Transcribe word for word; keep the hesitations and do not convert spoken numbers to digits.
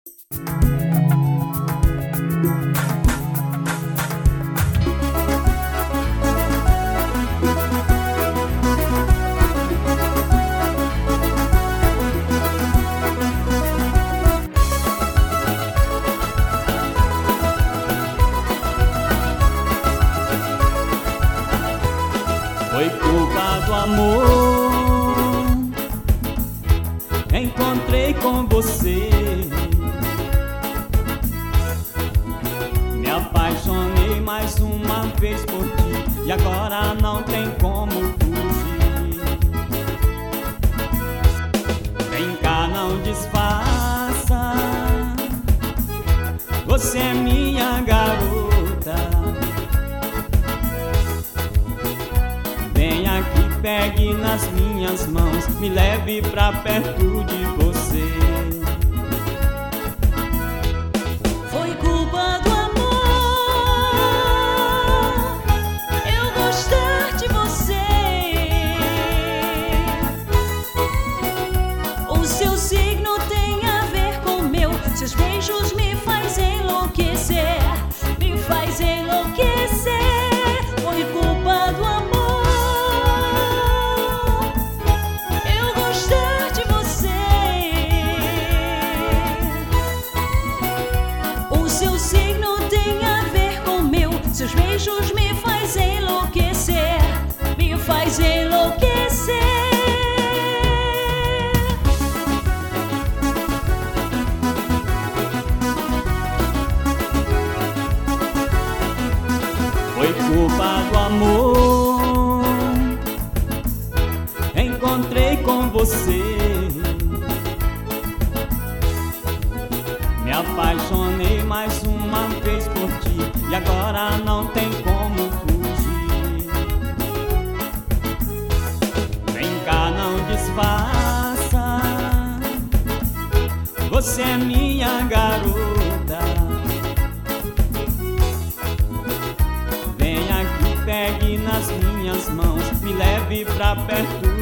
Foi culpa do amor, encontrei com você, me apaixonei mais uma vez por ti e agora não tem como fugir. Vem cá, não disfarça, você é minha garota. Pegue nas minhas mãos, me leve pra perto de você. Foi culpa do amor, eu gostar de você. O seu signo tem a ver com o meu, seus beijos me fazem enlouquecer, me faz enlouquecer. Foi culpa do amor, seus beijos me fazem enlouquecer, me faz enlouquecer. Foi culpa do amor, encontrei com você, me apaixonei mais uma vez por ti e agora não tem como fugir. Vem cá, não disfarça, você é minha garota. Vem aqui, pegue nas minhas mãos, me leve pra perto